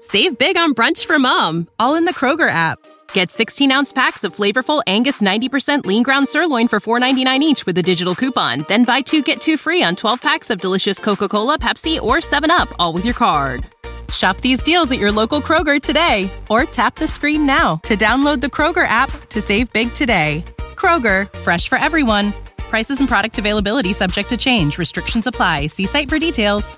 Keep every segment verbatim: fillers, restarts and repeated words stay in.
Save big on brunch for mom, all in the Kroger app. Get sixteen-ounce packs of flavorful Angus ninety percent lean ground sirloin for four dollars and ninety-nine cents each with a digital coupon. Then buy two, get two free on twelve packs of delicious Coca-Cola, Pepsi, or seven up, all with your card. Shop these deals at your local Kroger today, or tap the screen now to download the Kroger app to save big today. Kroger, fresh for everyone. Prices and product availability subject to change. Restrictions apply. See site for details.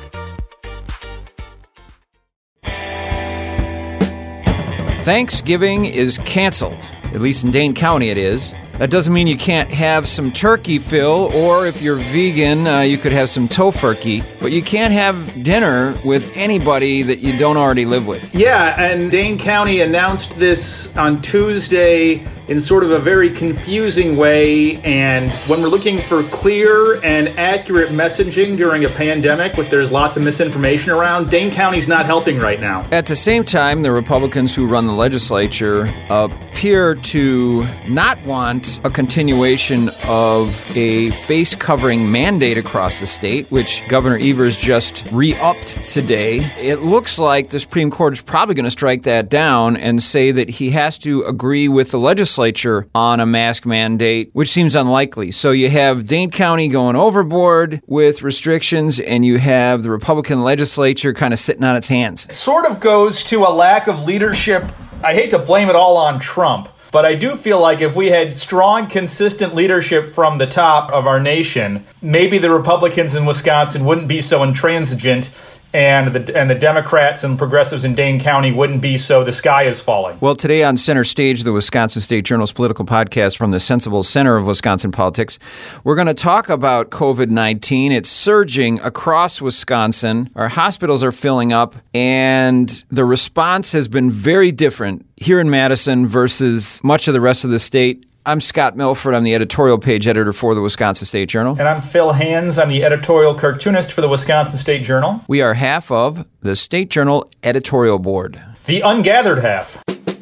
Thanksgiving is canceled. At least in Dane County it is. That doesn't mean you can't have some turkey, Phil, or if you're vegan, uh, you could have some tofurkey, but you can't have dinner with anybody that you don't already live with. Yeah, and Dane County announced this on Tuesday in sort of a very confusing way, and when we're looking for clear and accurate messaging during a pandemic, with there's lots of misinformation around, Dane County's not helping right now. At the same time, the Republicans who run the legislature appear to not want a continuation of a face-covering mandate across the state, which Governor Evers just re-upped today. It looks like the Supreme Court is probably going to strike that down and say that he has to agree with the legislature on a mask mandate, which seems unlikely. So you have Dane County going overboard with restrictions, and you have the Republican legislature kind of sitting on its hands. It sort of goes to a lack of leadership. I hate to blame it all on Trump, but I do feel like if we had strong, consistent leadership from the top of our nation, maybe the Republicans in Wisconsin wouldn't be so intransigent, and the and the Democrats and progressives in Dane County wouldn't be so the sky is falling. Well, today on Center Stage, the Wisconsin State Journal's political podcast from the sensible center of Wisconsin politics, we're going to talk about covid nineteen. It's surging across Wisconsin. Our hospitals are filling up, and the response has been very different here in Madison versus much of the rest of the state. I'm Scott Milford. I'm the editorial page editor for the Wisconsin State Journal. And I'm Phil Hands. I'm the editorial cartoonist for the Wisconsin State Journal. We are half of the State Journal editorial board. The ungathered half.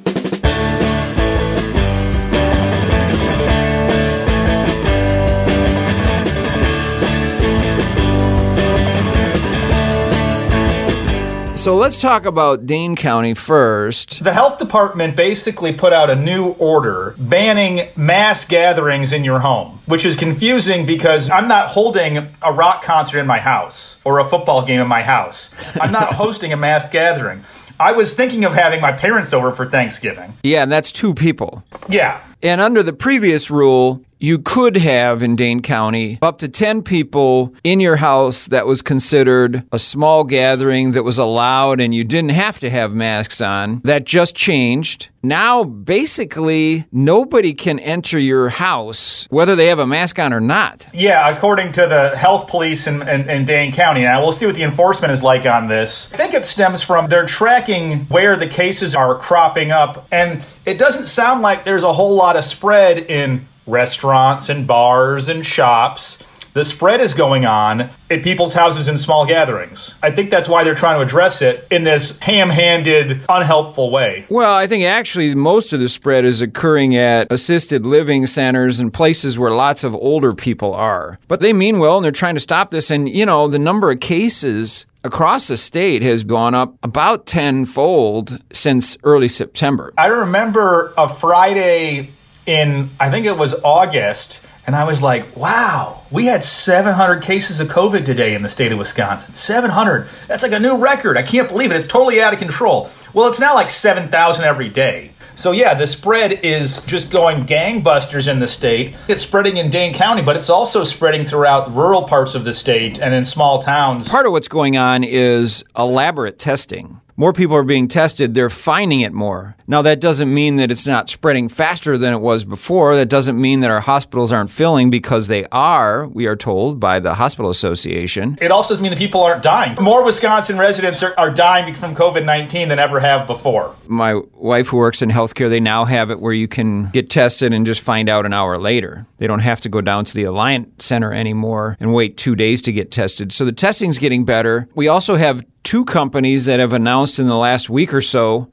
So let's talk about Dane County first. The health department basically put out a new order banning mass gatherings in your home, which is confusing because I'm not holding a rock concert in my house or a football game in my house. I'm not hosting a mass gathering. I was thinking of having my parents over for Thanksgiving. Yeah, and that's two people. Yeah. And under the previous rule, you could have in Dane County up to ten people in your house that was considered a small gathering that was allowed and you didn't have to have masks on. That just changed. Now, basically, nobody can enter your house, whether they have a mask on or not. Yeah, according to the health police in, in, in Dane County. Now, we'll see what the enforcement is like on this. I think it stems from they're tracking where the cases are cropping up, and it doesn't sound like there's a whole lot of spread in restaurants and bars and shops. The spread is going on at people's houses in small gatherings. I think that's why they're trying to address it in this ham-handed, unhelpful way. Well, I think actually most of the spread is occurring at assisted living centers and places where lots of older people are. But they mean well, and they're trying to stop this. And, you know, the number of cases across the state has gone up about tenfold since early September. I remember a Friday in, I think it was August, and I was like, wow, we had seven hundred cases of COVID today in the state of Wisconsin. seven hundred. That's like a new record. I can't believe it. It's totally out of control. Well, it's now like seven thousand every day. So yeah, the spread is just going gangbusters in the state. It's spreading in Dane County, but it's also spreading throughout rural parts of the state and in small towns. Part of what's going on is elaborate testing. More people are being tested, they're finding it more. Now, that doesn't mean that it's not spreading faster than it was before. That doesn't mean that our hospitals aren't filling, because they are, we are told by the Hospital Association. It also doesn't mean that people aren't dying. More Wisconsin residents are, are dying from covid nineteen than ever have before. My wife, who works in healthcare, they now have it where you can get tested and just find out an hour later. They don't have to go down to the Alliant Center anymore and wait two days to get tested. So the testing's getting better. We also have two companies that have announced in the last week or so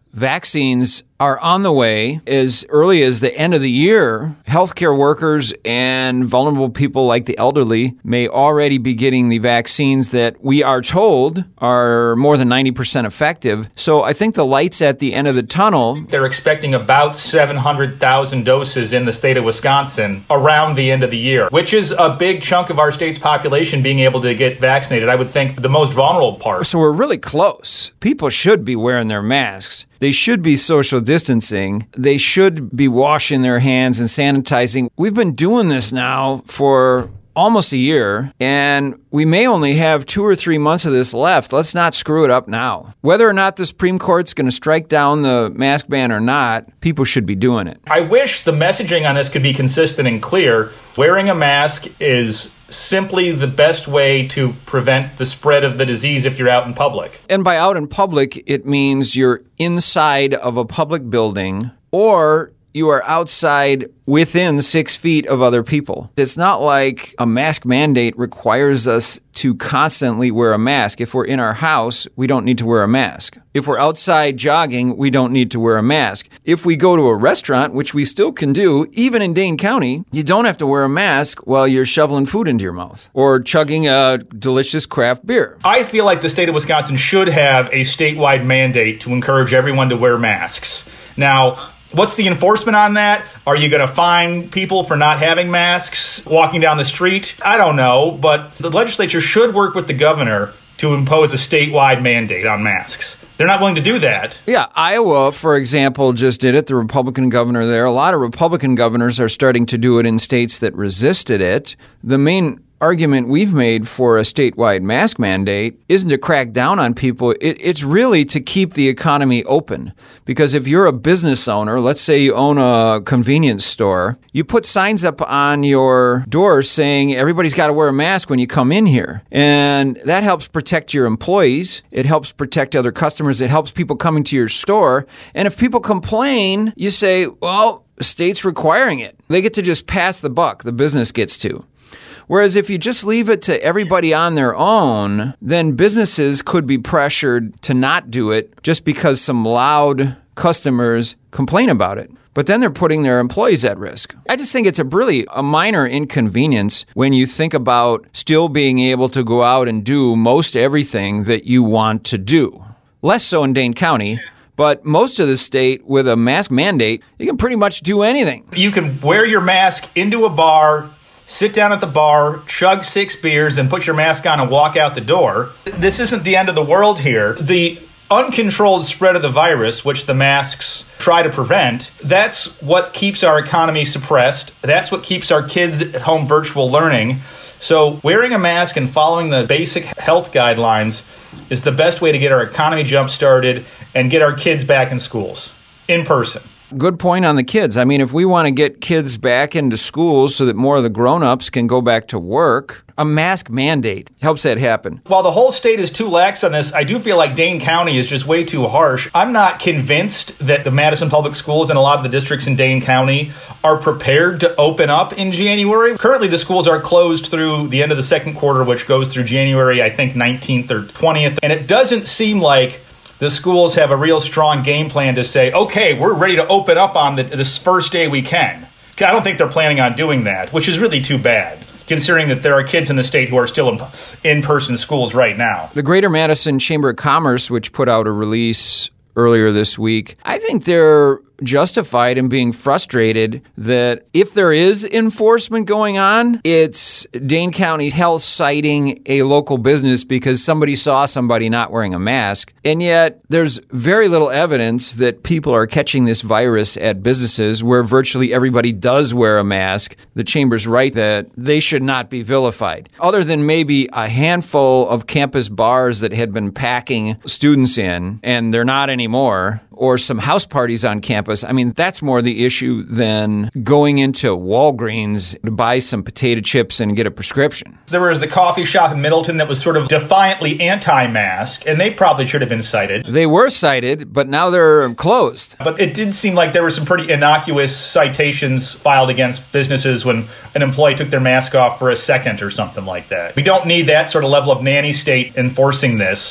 Vaccines are on the way as early as the end of the year. Healthcare workers and vulnerable people like the elderly may already be getting the vaccines that we are told are more than ninety percent effective. So I think the light's at the end of the tunnel. They're expecting about seven hundred thousand doses in the state of Wisconsin around the end of the year, which is a big chunk of our state's population being able to get vaccinated. I would think the most vulnerable part. So we're really close. People should be wearing their masks. They should be social distancing. They should be washing their hands and sanitizing. We've been doing this now for almost a year, and we may only have two or three months of this left. Let's not screw it up now. Whether or not the Supreme Court's going to strike down the mask ban or not, people should be doing it. I wish the messaging on this could be consistent and clear. Wearing a mask is simply the best way to prevent the spread of the disease if you're out in public. And by out in public, it means you're inside of a public building or you are outside within six feet of other people. It's not like a mask mandate requires us to constantly wear a mask. If we're in our house, we don't need to wear a mask. If we're outside jogging, we don't need to wear a mask. If we go to a restaurant, which we still can do, even in Dane County, you don't have to wear a mask while you're shoveling food into your mouth or chugging a delicious craft beer. I feel like the state of Wisconsin should have a statewide mandate to encourage everyone to wear masks. Now, what's the enforcement on that? Are you going to fine people for not having masks walking down the street? I don't know, but the legislature should work with the governor to impose a statewide mandate on masks. They're not willing to do that. Yeah, Iowa, for example, just did it. The Republican governor there. A lot of Republican governors are starting to do it in states that resisted it. The main argument we've made for a statewide mask mandate isn't to crack down on people. It, it's really to keep the economy open. Because if you're a business owner, let's say you own a convenience store, you put signs up on your door saying everybody's got to wear a mask when you come in here. And that helps protect your employees. It helps protect other customers. It helps people coming to your store. And if people complain, you say, well, the state's requiring it. They get to just pass the buck. The business gets to. Whereas if you just leave it to everybody on their own, then businesses could be pressured to not do it just because some loud customers complain about it. But then they're putting their employees at risk. I just think it's a really a minor inconvenience when you think about still being able to go out and do most everything that you want to do. Less so in Dane County. But most of the state, with a mask mandate, you can pretty much do anything. You can wear your mask into a bar, sit down at the bar, chug six beers, and put your mask on and walk out the door. This isn't the end of the world here. The uncontrolled spread of the virus, which the masks try to prevent, that's what keeps our economy suppressed. That's what keeps our kids at home virtual learning. So wearing a mask and following the basic health guidelines is the best way to get our economy jump-started and get our kids back in schools, in person. Good point on the kids. I mean, if we want to get kids back into schools so that more of the grown-ups can go back to work, a mask mandate helps that happen. While the whole state is too lax on this, I do feel like Dane County is just way too harsh. I'm not convinced that the Madison Public Schools and a lot of the districts in Dane County are prepared to open up in January. Currently, the schools are closed through the end of the second quarter, which goes through January, I think, nineteenth or twentieth. And it doesn't seem like the schools have a real strong game plan to say, okay, we're ready to open up on the, this first day we can. I don't think they're planning on doing that, which is really too bad, considering that there are kids in the state who are still in in-person schools right now. The Greater Madison Chamber of Commerce, which put out a release earlier this week, I think they're justified in being frustrated that if there is enforcement going on, it's Dane County Health citing a local business because somebody saw somebody not wearing a mask. And yet there's very little evidence that people are catching this virus at businesses where virtually everybody does wear a mask. The chamber's right that they should not be vilified. Other than maybe a handful of campus bars that had been packing students in, and they're not anymore, or some house parties on campus. I mean, that's more the issue than going into Walgreens to buy some potato chips and get a prescription. There was the coffee shop in Middleton that was sort of defiantly anti-mask, and they probably should have been cited. They were cited, but now they're closed. But it did seem like there were some pretty innocuous citations filed against businesses when an employee took their mask off for a second or something like that. We don't need that sort of level of nanny state enforcing this.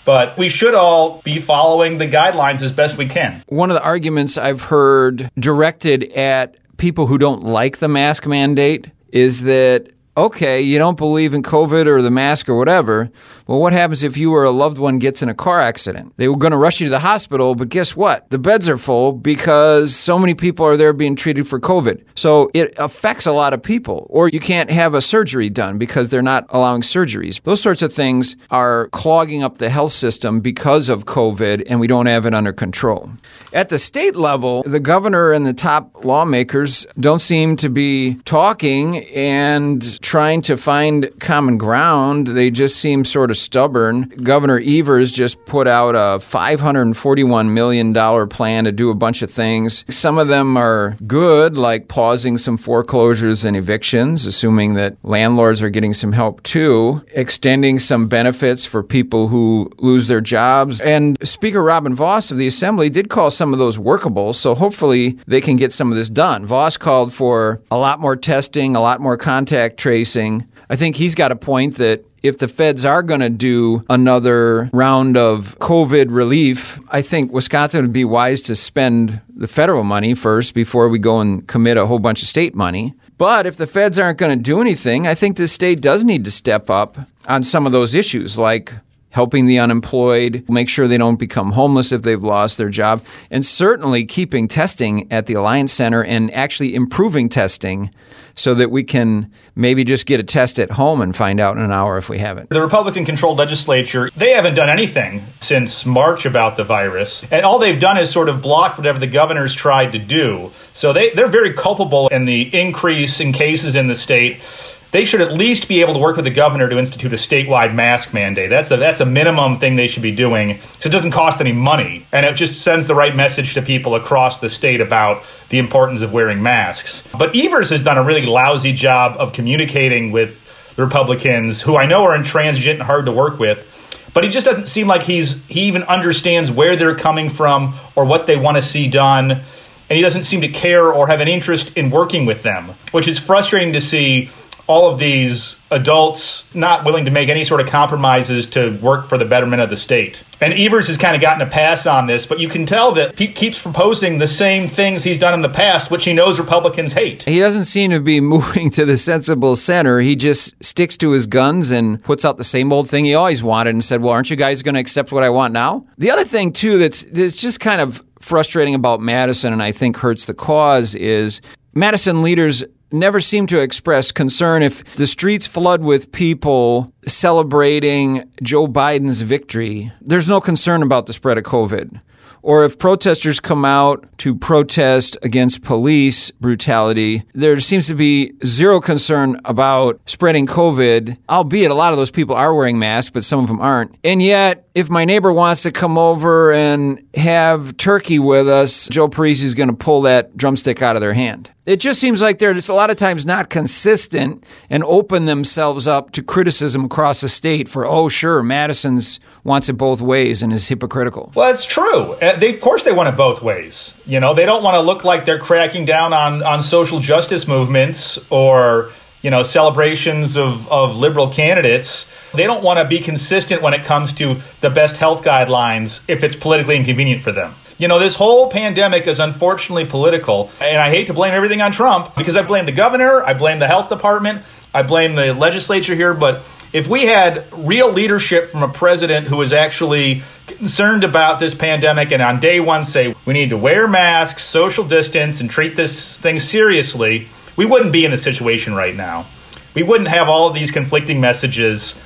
But we should all be following the guidelines as best we can. One of the arguments I've heard directed at people who don't like the mask mandate is that, okay, you don't believe in COVID or the mask or whatever. Well, what happens if you or a loved one gets in a car accident? They were going to rush you to the hospital, but guess what? The beds are full because so many people are there being treated for COVID. So it affects a lot of people. Or you can't have a surgery done because they're not allowing surgeries. Those sorts of things are clogging up the health system because of COVID, and we don't have it under control. At the state level, the governor and the top lawmakers don't seem to be talking and trying to find common ground. They just seem sort of stubborn. Governor Evers just put out a five hundred forty-one million dollars plan to do a bunch of things. Some of them are good, like pausing some foreclosures and evictions, assuming that landlords are getting some help too, extending some benefits for people who lose their jobs. And Speaker Robin Vos of the Assembly did call some of those workable, so hopefully they can get some of this done. Vos called for a lot more testing, a lot more contact tracing. I think he's got a point that if the feds are going to do another round of COVID relief, I think Wisconsin would be wise to spend the federal money first before we go and commit a whole bunch of state money. But if the feds aren't going to do anything, I think the state does need to step up on some of those issues, like helping the unemployed, make sure they don't become homeless if they've lost their job, and certainly keeping testing at the Alliance Center and actually improving testing so that we can maybe just get a test at home and find out in an hour if we have it. The Republican-controlled legislature, they haven't done anything since March about the virus, and all they've done is sort of block whatever the governor's tried to do. So they, they're very culpable in the increase in cases in the state. They should at least be able to work with the governor to institute a statewide mask mandate. That's a, that's a minimum thing they should be doing, so it doesn't cost any money, and it just sends the right message to people across the state about the importance of wearing masks. But Evers has done a really lousy job of communicating with the Republicans, who I know are intransigent and hard to work with, but he just doesn't seem like he's he even understands where they're coming from or what they want to see done, and he doesn't seem to care or have an interest in working with them, which is frustrating to see. All of these adults not willing to make any sort of compromises to work for the betterment of the state. And Evers has kind of gotten a pass on this, but you can tell that he keeps proposing the same things he's done in the past, which he knows Republicans hate. He doesn't seem to be moving to the sensible center. He just sticks to his guns and puts out the same old thing he always wanted and said, well, aren't you guys going to accept what I want now? The other thing, too, that's, that's just kind of frustrating about Madison and I think hurts the cause is Madison leaders never seem to express concern if the streets flood with people celebrating Joe Biden's victory. There's no concern about the spread of COVID. Or if protesters come out to protest against police brutality, there seems to be zero concern about spreading COVID, albeit a lot of those people are wearing masks, but some of them aren't. And yet, if my neighbor wants to come over and have turkey with us, Joe Parisi's going to pull that drumstick out of their hand. It just seems like they're just a lot of times not consistent and open themselves up to criticism across the state for, oh, sure, Madison's wants it both ways and is hypocritical. Well, it's true. They, of course they want it both ways. You know, they don't want to look like they're cracking down on, on social justice movements or, you know, celebrations of, of liberal candidates. They don't want to be consistent when it comes to the best health guidelines if it's politically inconvenient for them. You know, this whole pandemic is unfortunately political, and I hate to blame everything on Trump because I blame the governor, I blame the health department, I blame the legislature here, but if we had real leadership from a president who was actually concerned about this pandemic and on day one say we need to wear masks, social distance, and treat this thing seriously, we wouldn't be in this situation right now. We wouldn't have all of these conflicting messages.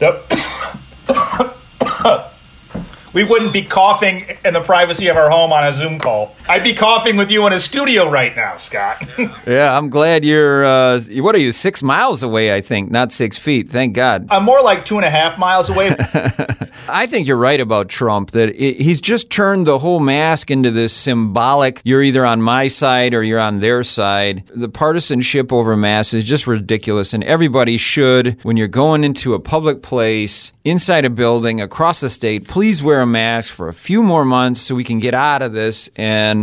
We wouldn't be coughing in the privacy of our home on a Zoom call. I'd be coughing with you in a studio right now, Scott. Yeah, I'm glad you're, uh, what are you, six miles away, I think, not six feet. Thank God. I'm more like two and a half miles away. I think you're right about Trump, that it, he's just turned the whole mask into this symbolic, you're either on my side or you're on their side. The partisanship over masks is just ridiculous, and everybody should, when you're going into a public place, inside a building, across the state, please wear a mask for a few more months so we can get out of this and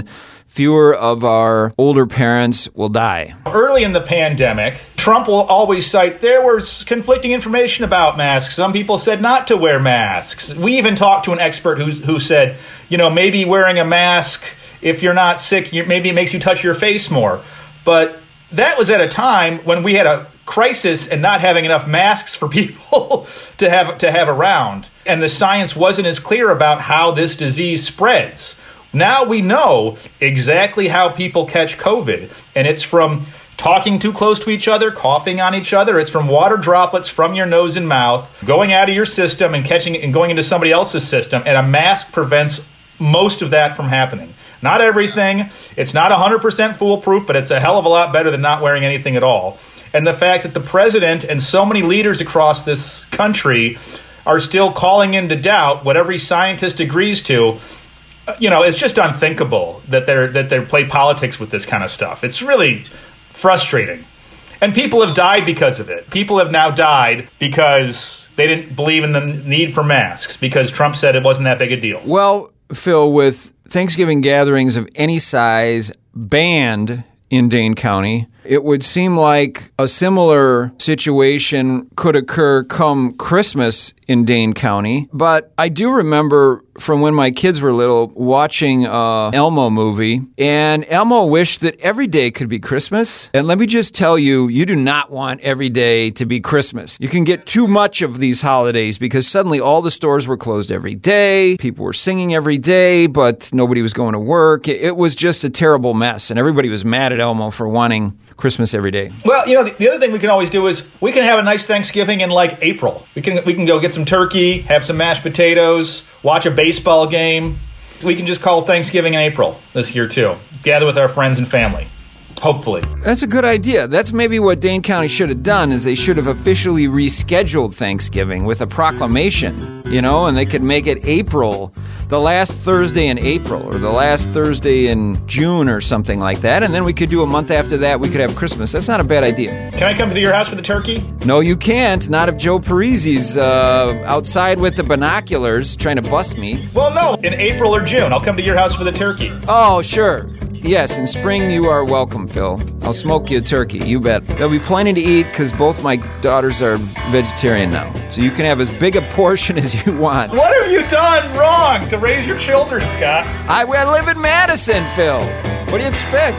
fewer of our older parents will die. Early in the pandemic, Trump will always cite there was conflicting information about masks. Some people said not to wear masks. We even talked to an expert who, who said, you know, maybe wearing a mask, if you're not sick, you, maybe it makes you touch your face more. But that was at a time when we had a crisis and not having enough masks for people to have to have around. And the science wasn't as clear about how this disease spreads. Now we know exactly how people catch COVID, and it's from talking too close to each other, coughing on each other. It's from water droplets from your nose and mouth, going out of your system and catching it and going into somebody else's system, and a mask prevents most of that from happening. Not everything. It's not one hundred percent foolproof, but it's a hell of a lot better than not wearing anything at all. And the fact that the president and so many leaders across this country are still calling into doubt what every scientist agrees to, you know, it's just unthinkable that they're that they play politics with this kind of stuff. It's really frustrating. And people have died because of it. People have now died because they didn't believe in the need for masks, because Trump said it wasn't that big a deal. Well, Phil, with Thanksgiving gatherings of any size banned in Dane County, it would seem like a similar situation could occur come Christmas in Dane County. But I do remember from when my kids were little watching a Elmo movie, and Elmo wished that every day could be Christmas. And let me just tell you, you do not want every day to be Christmas. You can get too much of these holidays because suddenly all the stores were closed every day. People were singing every day, but nobody was going to work. It was just a terrible mess, and everybody was mad at Elmo for wanting Christmas every day. Well, you know, the, the other thing we can always do is we can have a nice Thanksgiving in like April. We can we can go get some turkey, have some mashed potatoes, watch a baseball game. We can just call Thanksgiving in April this year too. Gather with our friends and family. Hopefully. That's a good idea. That's maybe what Dane County should have done, is they should have officially rescheduled Thanksgiving with a proclamation, you know, and they could make it April, the last Thursday in April or the last Thursday in June or something like that. And then we could do a month after that. We could have Christmas. That's not a bad idea. Can I come to your house for the turkey? No, you can't. Not if Joe Parisi's uh, outside with the binoculars trying to bust me. Well, no. In April or June, I'll come to your house for the turkey. Oh, sure. Yes, in spring you are welcome, Phil. I'll smoke you a turkey, you bet. There'll be plenty to eat because both my daughters are vegetarian now. So you can have as big a portion as you want. What have you done wrong to raise your children, Scott? I, I live in Madison, Phil. What do you expect?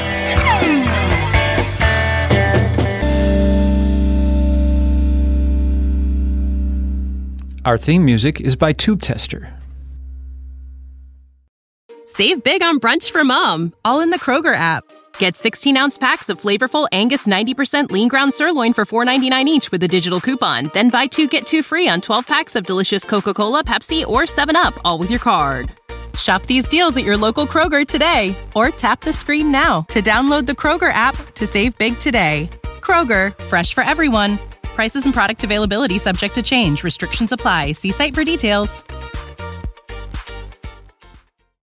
Our theme music is by Tube Tester. Save big on brunch for mom, all in the Kroger app. Get sixteen-ounce packs of flavorful Angus ninety percent lean ground sirloin for four ninety-nine each with a digital coupon. Then buy two, get two free on twelve packs of delicious Coca-Cola, Pepsi, or seven up, all with your card. Shop these deals at your local Kroger today, or tap the screen now to download the Kroger app to save big today. Kroger, fresh for everyone. Prices and product availability subject to change. Restrictions apply. See site for details.